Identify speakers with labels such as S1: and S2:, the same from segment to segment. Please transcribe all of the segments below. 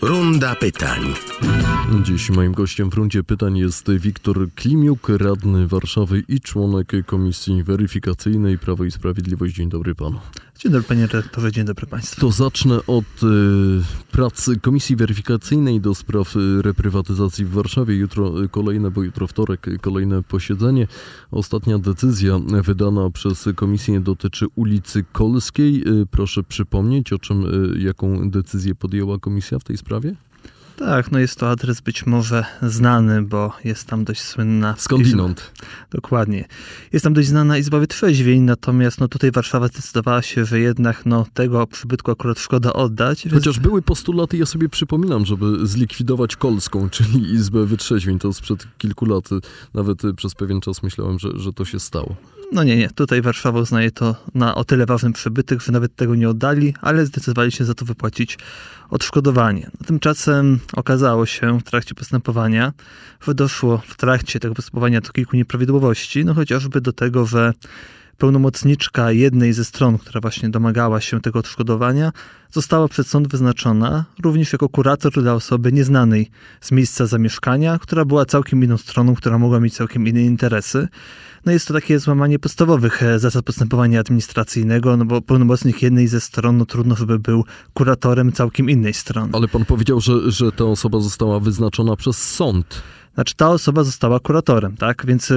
S1: Runda pytań.
S2: Dziś moim gościem w rundzie pytań jest Wiktor Klimiuk, radny Warszawy i członek Komisji Weryfikacyjnej Prawo i Sprawiedliwość. Dzień dobry panu.
S3: Dzień dobry panie redaktorze, dzień dobry państwu.
S2: To zacznę od prac Komisji Weryfikacyjnej do spraw reprywatyzacji w Warszawie. Jutro kolejne, bo jutro wtorek, kolejne posiedzenie. Ostatnia decyzja wydana przez komisję dotyczy ulicy Kolskiej. Proszę przypomnieć, jaką decyzję podjęła komisja w tej sprawie?
S3: Tak, jest to adres być może znany, bo jest tam dość słynna...
S2: Skądinąd.
S3: Dokładnie. Jest tam dość znana Izba Wytrzeźwień, natomiast tutaj Warszawa zdecydowała się, że jednak tego przybytku akurat szkoda oddać.
S2: Chociaż były postulaty, ja sobie przypominam, żeby zlikwidować Kolską, czyli Izbę Wytrzeźwień. To sprzed kilku lat, nawet przez pewien czas myślałem, że to się stało.
S3: Nie. Tutaj Warszawa uznaje to na o tyle ważny przybytek, że nawet tego nie oddali, ale zdecydowali się za to wypłacić odszkodowanie. Tymczasem okazało się w trakcie postępowania, że doszło w trakcie tego postępowania do kilku nieprawidłowości, chociażby do tego, że pełnomocniczka jednej ze stron, która właśnie domagała się tego odszkodowania, została przez sąd wyznaczona również jako kurator dla osoby nieznanej z miejsca zamieszkania, która była całkiem inną stroną, która mogła mieć całkiem inne interesy. Jest to takie złamanie podstawowych zasad postępowania administracyjnego, bo pełnomocnik jednej ze stron, trudno, żeby był kuratorem całkiem innej strony.
S2: Ale pan powiedział, że ta osoba została wyznaczona przez sąd.
S3: Ta osoba została kuratorem, tak? Więc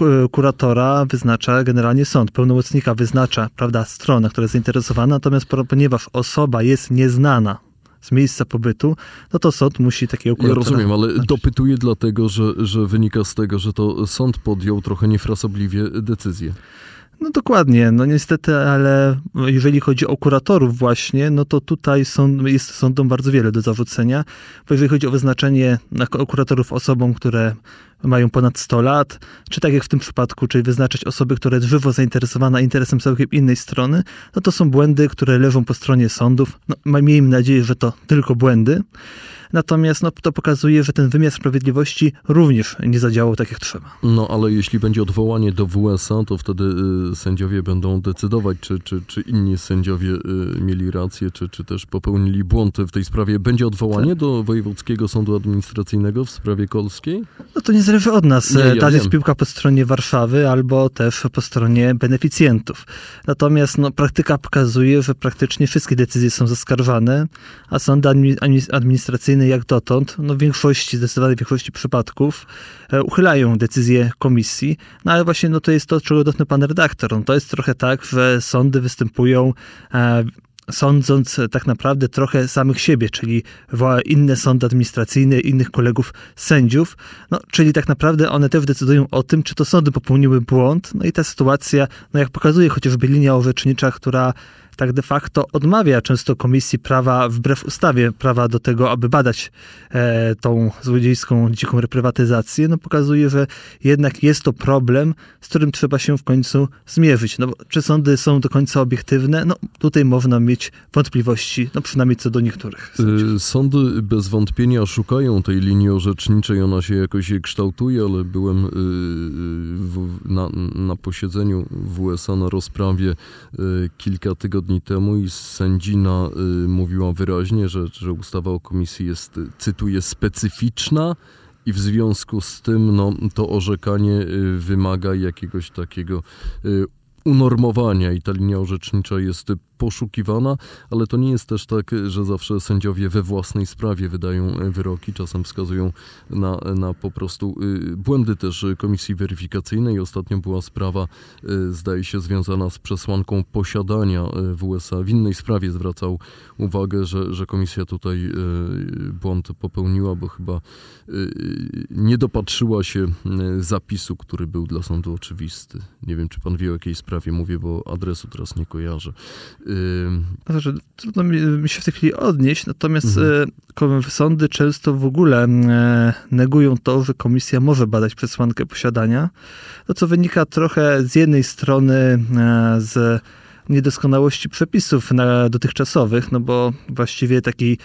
S3: kuratora wyznacza generalnie sąd. Pełnomocnika wyznacza, strona, która jest zainteresowana, natomiast ponieważ osoba jest nieznana z miejsca pobytu, to sąd musi takiego kuratora...
S2: Ja rozumiem, ale dopytuję dlatego, że wynika z tego, że to sąd podjął trochę niefrasobliwie decyzję.
S3: Dokładnie, niestety, ale jeżeli chodzi o kuratorów właśnie, to tutaj jest sądom bardzo wiele do zarzucenia, bo jeżeli chodzi o wyznaczenie kuratorów osobom, które mają ponad 100 lat, czy tak jak w tym przypadku, czyli wyznaczać osoby, które jest żywo zainteresowana interesem całkiem innej strony, to są błędy, które leżą po stronie sądów. Miejmy nadzieję, że to tylko błędy. Natomiast to pokazuje, że ten wymiar sprawiedliwości również nie zadziałał tak jak trzeba.
S2: Ale jeśli będzie odwołanie do WSA, to wtedy sędziowie będą decydować, czy inni sędziowie mieli rację, czy też popełnili błąd w tej sprawie. Będzie odwołanie do Wojewódzkiego Sądu Administracyjnego w sprawie kolskiej?
S3: To nie zależy od nas.
S2: Ja
S3: jest piłka po stronie Warszawy albo też po stronie beneficjentów. Natomiast praktyka pokazuje, że praktycznie wszystkie decyzje są zaskarżane, a sądy administracyjne jak dotąd, zdecydowanej większości przypadków uchylają decyzje komisji. Ale właśnie to jest to, czego dotknął pan redaktor. To jest trochę tak, że sądy występują sądząc tak naprawdę trochę samych siebie, czyli inne sądy administracyjne, innych kolegów sędziów, czyli tak naprawdę one też decydują o tym, czy to sądy popełniły błąd. I ta sytuacja, jak pokazuje chociażby linia orzecznicza, która tak de facto odmawia często komisji prawa, wbrew ustawie, prawa do tego, aby badać tą złodziejską, dziką reprywatyzację, pokazuje, że jednak jest to problem, z którym trzeba się w końcu zmierzyć. Bo czy sądy są do końca obiektywne? Tutaj można mieć wątpliwości, przynajmniej co do niektórych sędziów.
S2: Sądy bez wątpienia szukają tej linii orzeczniczej, ona się jakoś kształtuje, ale byłem na posiedzeniu WSA na rozprawie kilka tygodni temu i sędzina mówiła wyraźnie, że ustawa o komisji jest, cytuję, specyficzna i w związku z tym to orzekanie wymaga jakiegoś takiego unormowania i ta linia orzecznicza jest poszukiwana, ale to nie jest też tak, że zawsze sędziowie we własnej sprawie wydają wyroki, czasem wskazują na po prostu błędy też Komisji Weryfikacyjnej. Ostatnio była sprawa, zdaje się, związana z przesłanką posiadania w USA. W innej sprawie zwracał uwagę, że komisja tutaj błąd popełniła, bo chyba nie dopatrzyła się zapisu, który był dla sądu oczywisty. Nie wiem, czy pan wie, o jakiej sprawie mówię, bo adresu teraz nie kojarzę.
S3: Trudno mi się w tej chwili odnieść, natomiast sądy często w ogóle negują to, że komisja może badać przesłankę posiadania, co wynika trochę z jednej strony z niedoskonałości przepisów dotychczasowych, bo właściwie takiej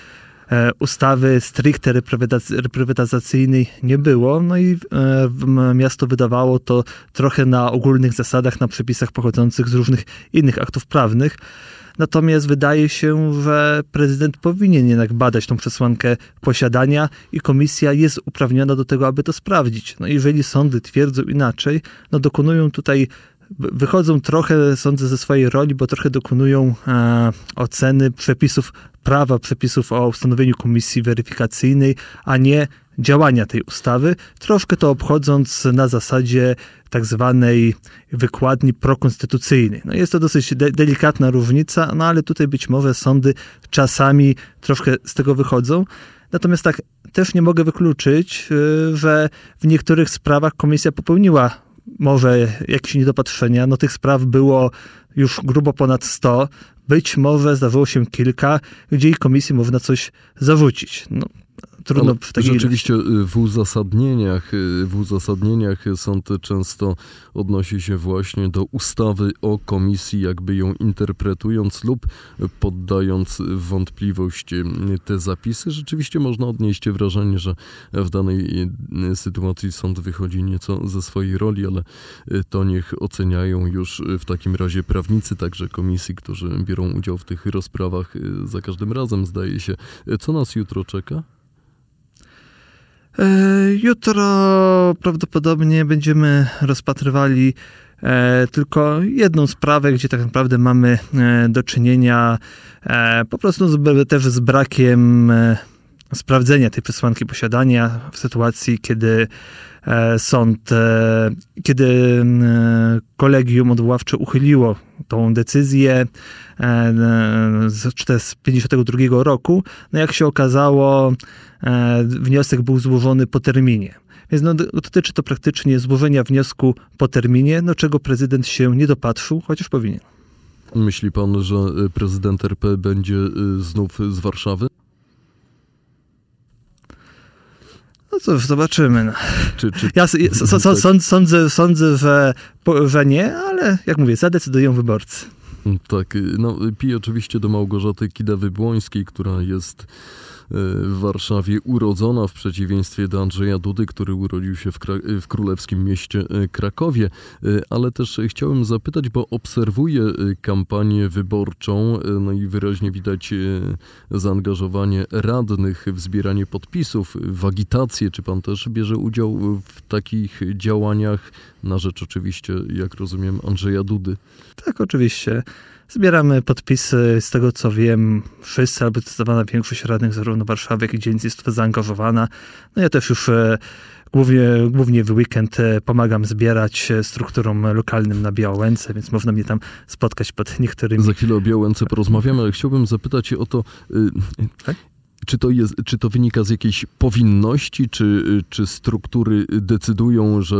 S3: ustawy stricte reprywatyzacyjnej nie było, no i miasto wydawało to trochę na ogólnych zasadach, na przepisach pochodzących z różnych innych aktów prawnych. Natomiast wydaje się, że prezydent powinien jednak badać tą przesłankę posiadania i komisja jest uprawniona do tego, aby to sprawdzić. No jeżeli sądy twierdzą inaczej, no dokonują tutaj, wychodzą trochę, sądzę, ze swojej roli, bo trochę dokonują oceny przepisów prawa, przepisów o ustanowieniu komisji weryfikacyjnej, a nie działania tej ustawy, troszkę to obchodząc na zasadzie tak zwanej wykładni prokonstytucyjnej. No jest to dosyć delikatna różnica, no ale tutaj być może sądy czasami troszkę z tego wychodzą. Natomiast tak, też nie mogę wykluczyć, że w niektórych sprawach komisja popełniła może jakieś niedopatrzenia. No tych spraw było już grubo ponad 100. Być może zdarzyło się kilka, gdzie i komisji można coś zarzucić. No, trudno w takiej
S2: rzeczywiście w uzasadnieniach sąd często odnosi się właśnie do ustawy o komisji, jakby ją interpretując lub poddając w wątpliwość te zapisy. Rzeczywiście można odnieść wrażenie, że w danej sytuacji sąd wychodzi nieco ze swojej roli, ale to niech oceniają już w takim razie prawnicy, także komisji, którzy biorą udział w tych rozprawach za każdym razem, zdaje się. Co nas jutro czeka?
S3: Jutro prawdopodobnie będziemy rozpatrywali tylko jedną sprawę, gdzie tak naprawdę mamy do czynienia po prostu też z brakiem sprawdzenia tej przesłanki posiadania w sytuacji, kiedy kolegium odwoławcze uchyliło tą decyzję z 52 roku. No jak się okazało, wniosek był złożony po terminie. Więc dotyczy to praktycznie złożenia wniosku po terminie, czego prezydent się nie dopatrzył, chociaż powinien.
S2: Myśli pan, że prezydent RP będzie znów z Warszawy?
S3: No cóż, zobaczymy. Sądzę, że nie, ale jak mówię, zadecydują wyborcy.
S2: Tak, pije oczywiście do Małgorzaty Kidawy-Błońskiej, która jest w Warszawie urodzona, w przeciwieństwie do Andrzeja Dudy, który urodził się w królewskim mieście Krakowie. Ale też chciałem zapytać, bo obserwuję kampanię wyborczą, no i wyraźnie widać zaangażowanie radnych w zbieranie podpisów, w agitację. Czy pan też bierze udział w takich działaniach na rzecz oczywiście, jak rozumiem, Andrzeja Dudy?
S3: Tak, oczywiście. Zbieramy podpisy, z tego co wiem, wszyscy, albo zdecydowana większość radnych zarówno Warszawy, jak i dzielnic jest w to zaangażowana. No ja też już głównie w weekend pomagam zbierać strukturom lokalnym na Białęce, więc można mnie tam spotkać pod niektórymi...
S2: Za chwilę o Białęce porozmawiamy, ale chciałbym zapytać o to...
S3: Tak?
S2: Czy to wynika z jakiejś powinności, czy struktury decydują, że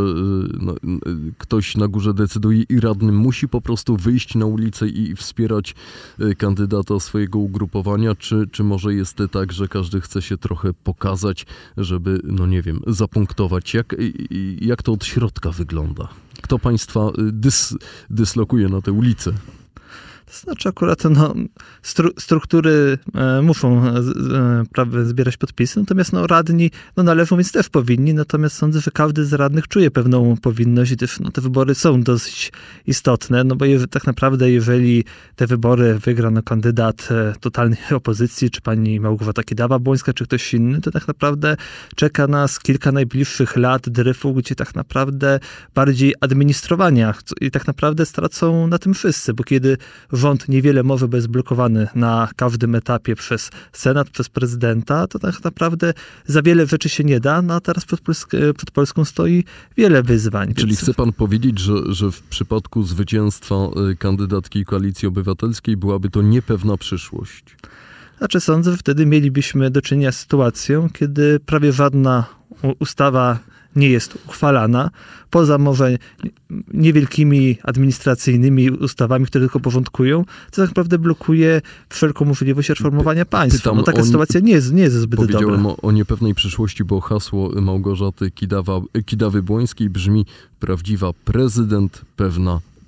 S2: ktoś na górze decyduje i radny musi po prostu wyjść na ulicę i wspierać kandydata swojego ugrupowania, czy może jest tak, że każdy chce się trochę pokazać, żeby, zapunktować? Jak to od środka wygląda? Kto państwa dyslokuje na tę ulicę?
S3: To znaczy akurat struktury muszą zbierać podpisy, natomiast radni należą, więc też powinni, natomiast sądzę, że każdy z radnych czuje pewną powinność i też te wybory są dosyć istotne, bo tak naprawdę jeżeli te wybory wygra kandydat totalnej opozycji, czy pani Małgorzata Kidawa-Błońska, czy ktoś inny, to tak naprawdę czeka nas kilka najbliższych lat dryfu, gdzie tak naprawdę bardziej administrowania i tak naprawdę stracą na tym wszyscy, bo kiedy rząd niewiele może być zblokowany na każdym etapie przez Senat, przez prezydenta, to tak naprawdę za wiele rzeczy się nie da, a teraz przed Polską stoi wiele wyzwań.
S2: Czyli chce pan powiedzieć, że w przypadku zwycięstwa kandydatki Koalicji Obywatelskiej byłaby to niepewna przyszłość?
S3: Znaczy sądzę, że wtedy mielibyśmy do czynienia z sytuacją, kiedy prawie żadna ustawa nie jest uchwalana, poza może niewielkimi administracyjnymi ustawami, które tylko porządkują, to tak naprawdę blokuje wszelką możliwość reformowania państwa. Taka sytuacja nie jest zbyt dobra.
S2: Powiedziałem o niepewnej przyszłości, bo hasło Małgorzaty Kidawy-Błońskiej brzmi: prawdziwa prezydent, pewna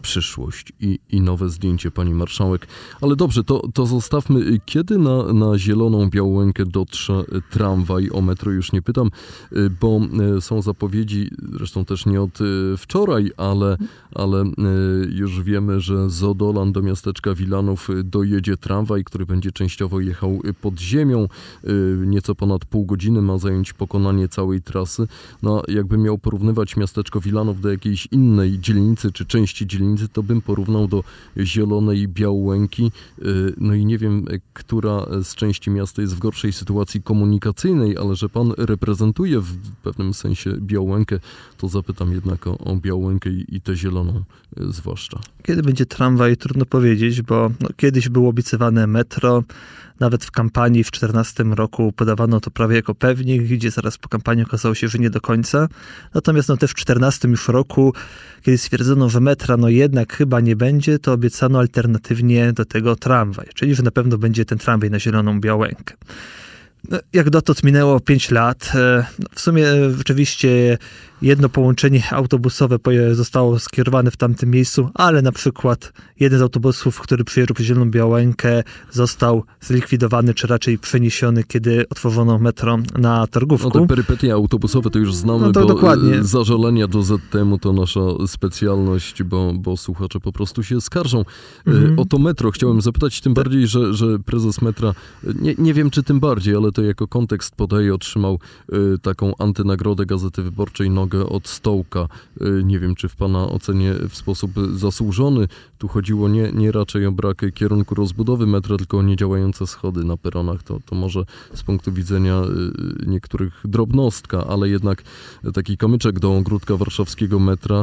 S2: przyszłość i nowe zdjęcie, pani marszałek. Ale dobrze, to zostawmy. Kiedy na Zieloną Białękę dotrze tramwaj? O metro już nie pytam, bo są zapowiedzi, zresztą też nie od wczoraj, ale już wiemy, że z Odolan do miasteczka Wilanów dojedzie tramwaj, który będzie częściowo jechał pod ziemią. Nieco ponad pół godziny ma zająć pokonanie całej trasy. No, jakbym miał porównywać miasteczko Wilanów do jakiejś innej dzielnicy czy części dzielnicy, to bym porównał do Zielonej Białęki. No i nie wiem, która z części miasta jest w gorszej sytuacji komunikacyjnej, ale że pan reprezentuje w pewnym sensie Białękę, to zapytam jednak o Białękę i tę Zieloną zwłaszcza.
S3: Kiedy będzie tramwaj, trudno powiedzieć, bo kiedyś było obiecywane metro. Nawet w kampanii w 2014 roku podawano to prawie jako pewnik, gdzie zaraz po kampanii okazało się, że nie do końca. Natomiast też w 2014 już roku, kiedy stwierdzono, że metra jednak chyba nie będzie, to obiecano alternatywnie do tego tramwaj. Czyli, że na pewno będzie ten tramwaj na Zieloną Białękę. Jak dotąd minęło 5 lat. W sumie rzeczywiście jedno połączenie autobusowe zostało skierowane w tamtym miejscu, ale na przykład jeden z autobusów, który przyjeżdżał przez Zieloną Białękę, został zlikwidowany, czy raczej przeniesiony, kiedy otworzono metro na Targówku.
S2: No te perypetie autobusowe to już znamy, bo dokładnie. Zażalenia do ZTM-u to nasza specjalność, bo słuchacze po prostu się skarżą. O to metro chciałem zapytać, tym bardziej, że prezes metra, nie wiem czy tym bardziej, ale to jako kontekst podaje, otrzymał taką antynagrodę Gazety Wyborczej Nogę od Stołka. Nie wiem, czy w pana ocenie w sposób zasłużony. Tu chodziło nie raczej o brak kierunku rozbudowy metra, tylko o niedziałające schody na peronach. To może z punktu widzenia niektórych drobnostka, ale jednak taki kamyczek do ogródka warszawskiego metra.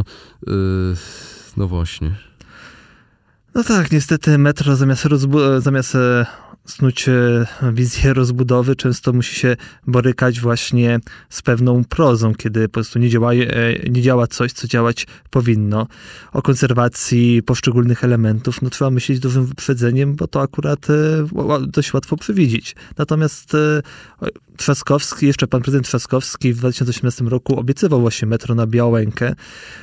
S2: No właśnie.
S3: No tak, niestety metro zamiast snuć wizję rozbudowy, często musi się borykać właśnie z pewną prozą, kiedy po prostu nie działa coś, co działać powinno. O konserwacji poszczególnych elementów trzeba myśleć dużym wyprzedzeniem, bo to akurat dość łatwo przewidzieć. Natomiast pan prezydent Trzaskowski w 2018 roku obiecywał właśnie metro na Białękę.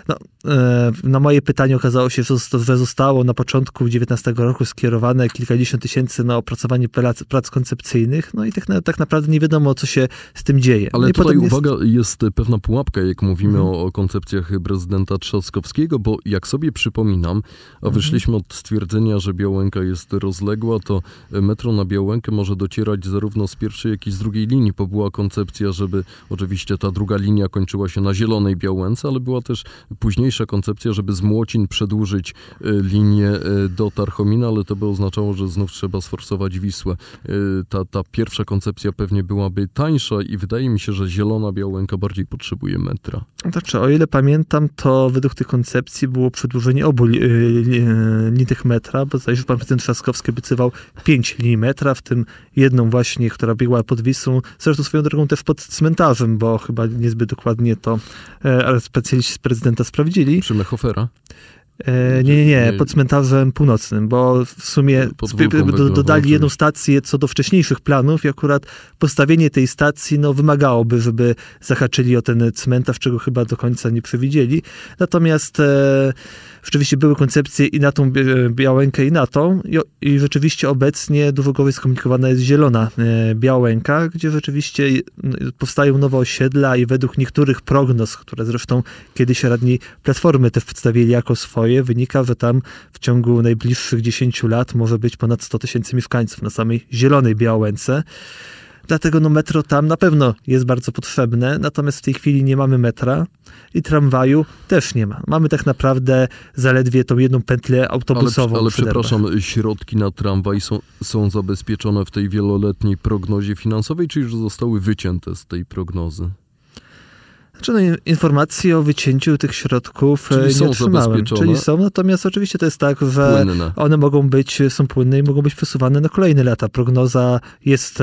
S3: Na moje pytanie okazało się, że zostało na początku 2019 roku skierowane kilkadziesiąt tysięcy na opracowanie prac koncepcyjnych, i tak naprawdę nie wiadomo, co się z tym dzieje.
S2: Ale tutaj uwaga, jest pewna pułapka, jak mówimy o koncepcjach prezydenta Trzaskowskiego, bo jak sobie przypominam, a wyszliśmy od stwierdzenia, że Białęka jest rozległa, to metro na Białękę może docierać zarówno z pierwszej, jak i z drugiej linii, bo była koncepcja, żeby oczywiście ta druga linia kończyła się na Zielonej Białęce, ale była też późniejsza koncepcja, żeby z Młocin przedłużyć linię do Tarchomina, ale to by oznaczało, że znów trzeba sforsować Wisłę. Ta pierwsza koncepcja pewnie byłaby tańsza i wydaje mi się, że Zielona Białęka bardziej potrzebuje metra.
S3: Znaczy, o ile pamiętam, to według tych koncepcji było przedłużenie obu linii tych metra, bo zdaje się, że pan prezydent Trzaskowski obiecywał 5 linii metra, w tym jedną właśnie, która biegła pod Wisłą, zresztą swoją drogą też pod cmentarzem, bo chyba niezbyt dokładnie to specjaliści z prezydenta sprawdzili.
S2: Przy Mechofera?
S3: Nie, pod cmentarzem północnym, bo w sumie dodali jedną stację co do wcześniejszych planów i akurat postawienie tej stacji wymagałoby, żeby zahaczyli o ten cmentarz, czego chyba do końca nie przewidzieli. Natomiast rzeczywiście były koncepcje i na tą Białękę, i na tą. I rzeczywiście obecnie dużo gorzej skomunikowana jest Zielona Białęka, gdzie rzeczywiście powstają nowe osiedla i według niektórych prognoz, które zresztą kiedyś radni Platformy też przedstawili jako swoje, wynika, że tam w ciągu najbliższych 10 lat może być ponad 100 tysięcy mieszkańców na samej Zielonej Białęce. Dlatego metro tam na pewno jest bardzo potrzebne, natomiast w tej chwili nie mamy metra i tramwaju też nie ma. Mamy tak naprawdę zaledwie tą jedną pętlę autobusową.
S2: Ale przepraszam, środki na tramwaj są zabezpieczone w tej wieloletniej prognozie finansowej, czy już zostały wycięte z tej prognozy?
S3: Informacje o wycięciu tych środków nie otrzymałem. Czyli są, natomiast oczywiście to jest tak, że one są płynne i mogą być przesuwane na kolejne lata. Prognoza jest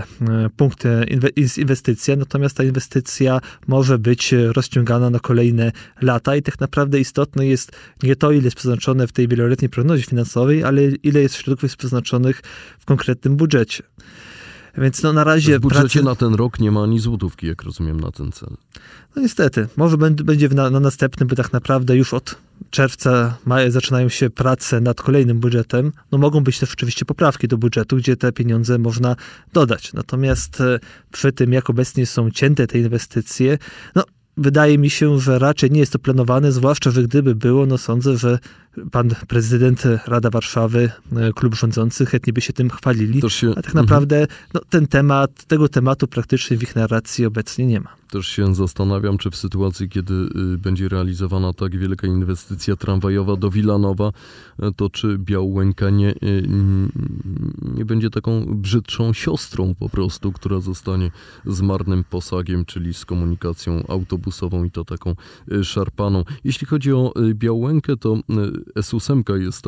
S3: inwestycja, natomiast ta inwestycja może być rozciągana na kolejne lata i tak naprawdę istotne jest nie to, ile jest przeznaczone w tej wieloletniej prognozie finansowej, ale ile jest środków przeznaczonych w konkretnym budżecie. Więc no na razie...
S2: W budżecie na ten rok nie ma ani złotówki, jak rozumiem, na ten cel.
S3: No niestety. Może będzie na następnym, bo tak naprawdę już od czerwca, maja zaczynają się prace nad kolejnym budżetem. No mogą być też oczywiście poprawki do budżetu, gdzie te pieniądze można dodać. Natomiast przy tym, jak obecnie są cięte te inwestycje, no wydaje mi się, że raczej nie jest to planowane, zwłaszcza, że gdyby było, no sądzę, że pan prezydent, Rada Warszawy, klub rządzący chętnie by się tym chwalili, a tak naprawdę no, tego tematu praktycznie w ich narracji obecnie nie ma.
S2: Też się zastanawiam, czy w sytuacji, kiedy będzie realizowana tak wielka inwestycja tramwajowa do Wilanowa, to czy Białęka nie będzie taką brzydszą siostrą po prostu, która zostanie z marnym posagiem, czyli z komunikacją autobusową i to taką szarpaną. Jeśli chodzi o Białękę, to S8 jest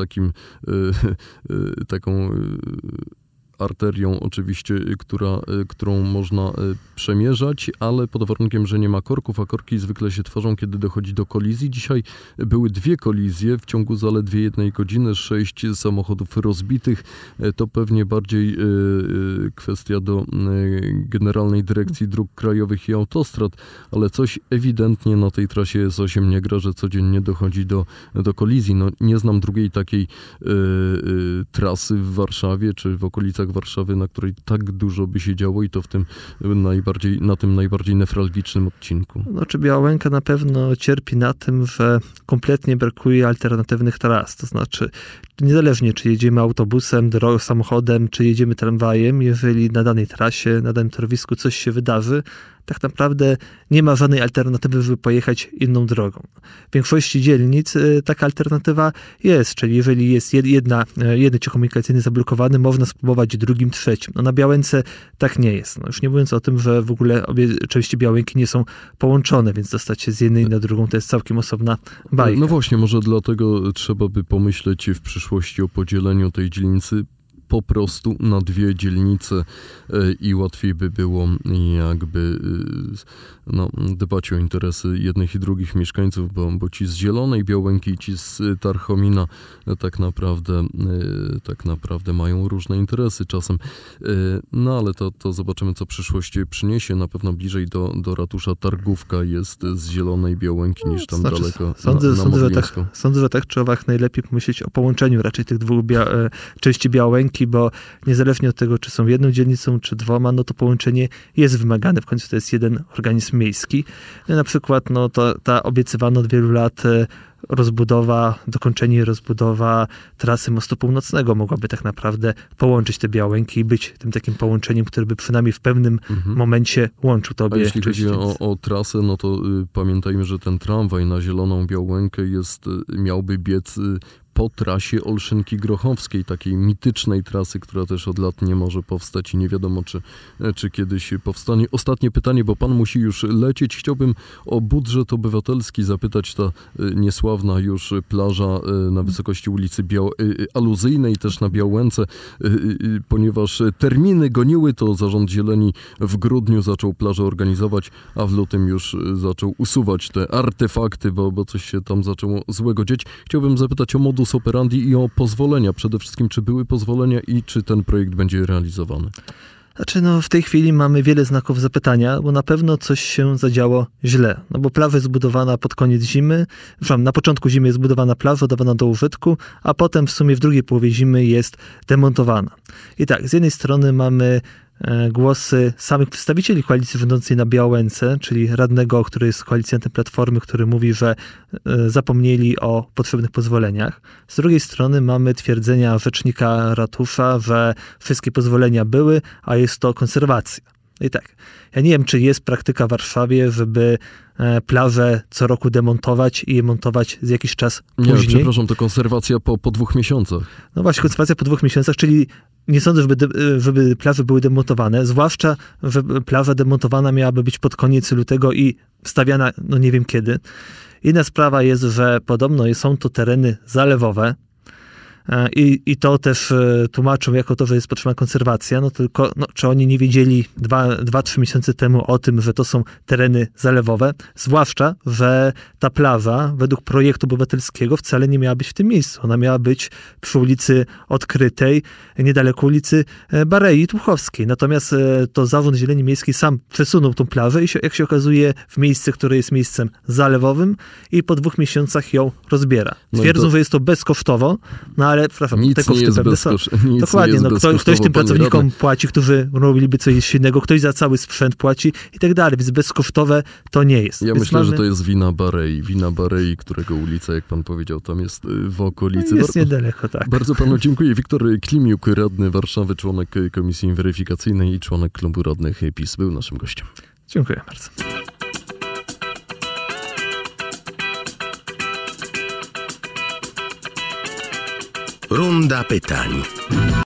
S2: taką arterią oczywiście, którą można przemierzać, ale pod warunkiem, że nie ma korków, a korki zwykle się tworzą, kiedy dochodzi do kolizji. Dzisiaj były 2 kolizje w ciągu zaledwie 1 godziny, 6 samochodów rozbitych. To pewnie bardziej kwestia do Generalnej Dyrekcji Dróg Krajowych i Autostrad, ale coś ewidentnie na tej trasie S8 nie gra, że codziennie dochodzi do kolizji. No, nie znam drugiej takiej trasy w Warszawie, czy w okolicach Warszawy, na której tak dużo by się działo i to na tym najbardziej newralgicznym odcinku.
S3: No, czy Białęka na pewno cierpi na tym, że kompletnie brakuje alternatywnych tras. To znaczy, niezależnie czy jedziemy autobusem, samochodem, czy jedziemy tramwajem, jeżeli na danej trasie, na danym torowisku coś się wydarzy, tak naprawdę nie ma żadnej alternatywy, żeby pojechać inną drogą. W większości dzielnic taka alternatywa jest, czyli jeżeli jest jeden ciąg komunikacyjny zablokowany, można spróbować drugim, trzecim. No na Białęce tak nie jest. No już nie mówiąc o tym, że w ogóle obie części Białęki nie są połączone, więc dostać się z jednej na drugą to jest całkiem osobna bajka.
S2: No właśnie, może dlatego trzeba by pomyśleć w przyszłości o podzieleniu tej dzielnicy po prostu na 2 dzielnice i łatwiej by było jakby dbać o interesy jednych i drugich mieszkańców, bo ci z Zielonej Białęki i ci z Tarchomina tak naprawdę mają różne interesy czasem. No ale to zobaczymy, co przyszłość przyniesie. Na pewno bliżej do ratusza Targówka jest z Zielonej Białęki niż tam daleko na Modlińską.
S3: Sądzę, że tak czy owak najlepiej pomyśleć o połączeniu raczej tych 2 części Białęki, bo niezależnie od tego, czy są jedną dzielnicą, czy 2, no to połączenie jest wymagane. W końcu to jest jeden organizm miejski. No, na przykład ta obiecywana od wielu lat dokończenie rozbudowa trasy Mostu Północnego mogłaby tak naprawdę połączyć te Białęki i być tym takim połączeniem, które by przynajmniej w pewnym momencie łączył to obie.
S2: A jeśli chodzi o trasę, no to pamiętajmy, że ten tramwaj na Zieloną Białękę miałby biec po trasie Olszynki-Grochowskiej, takiej mitycznej trasy, która też od lat nie może powstać i nie wiadomo, czy kiedyś powstanie. Ostatnie pytanie, bo pan musi już lecieć. Chciałbym o budżet obywatelski zapytać. Ta niesławna już plaża na wysokości ulicy Aluzyjnej, też na Białęce, ponieważ terminy goniły, to Zarząd Zieleni w grudniu zaczął plażę organizować, a w lutym już zaczął usuwać te artefakty, bo coś się tam zaczęło złego dzieć. Chciałbym zapytać o modus operandi i o pozwolenia. Przede wszystkim, czy były pozwolenia i czy ten projekt będzie realizowany?
S3: Znaczy, w tej chwili mamy wiele znaków zapytania, bo na pewno coś się zadziało źle. No bo plaża jest zbudowana pod koniec zimy, na początku zimy jest zbudowana plaża, oddawana do użytku, a potem w sumie w drugiej połowie zimy jest demontowana. I tak, z jednej strony mamy głosy samych przedstawicieli koalicji rządzącej na Białęce, czyli radnego, który jest koalicjantem Platformy, który mówi, że zapomnieli o potrzebnych pozwoleniach. Z drugiej strony mamy twierdzenia rzecznika ratusza, że wszystkie pozwolenia były, a jest to konserwacja. I tak, ja nie wiem, czy jest praktyka w Warszawie, żeby plażę co roku demontować i je montować z jakiś czas później.
S2: Nie, przepraszam, to konserwacja po 2 miesiącach.
S3: No właśnie, konserwacja po 2 miesiącach, czyli nie sądzę, żeby plaże były demontowane, zwłaszcza, że plaża demontowana miałaby być pod koniec lutego i wstawiana, nie wiem kiedy. Inna sprawa jest, że podobno są to tereny zalewowe, I to też tłumaczą jako to, że jest potrzebna konserwacja, no tylko czy oni nie wiedzieli 2-3 miesiące temu o tym, że to są tereny zalewowe, zwłaszcza, że ta plaża według projektu obywatelskiego wcale nie miała być w tym miejscu. Ona miała być przy ulicy Odkrytej, niedaleko ulicy Barei Tłuchowskiej. Natomiast to Zarząd Zieleni Miejskiej sam przesunął tą plażę i jak się okazuje w miejsce, które jest miejscem zalewowym i po 2 miesiącach ją rozbiera. Twierdzą, że jest to bezkosztowo, ale przepraszam, te koszty pewne są. Dokładnie, ktoś tym pracownikom płaci, którzy robiliby coś innego, ktoś za cały sprzęt płaci i tak dalej, więc bezkosztowe to nie jest.
S2: Ja myślę, że to jest wina Barei, którego ulica, jak pan powiedział, tam jest w okolicy.
S3: Jest niedaleko, tak.
S2: Bardzo panu dziękuję. Wiktor Klimiuk, radny Warszawy, członek Komisji Weryfikacyjnej i członek Klubu Radnych PiS, był naszym gościem.
S3: Dziękuję bardzo.
S1: Runda pytań.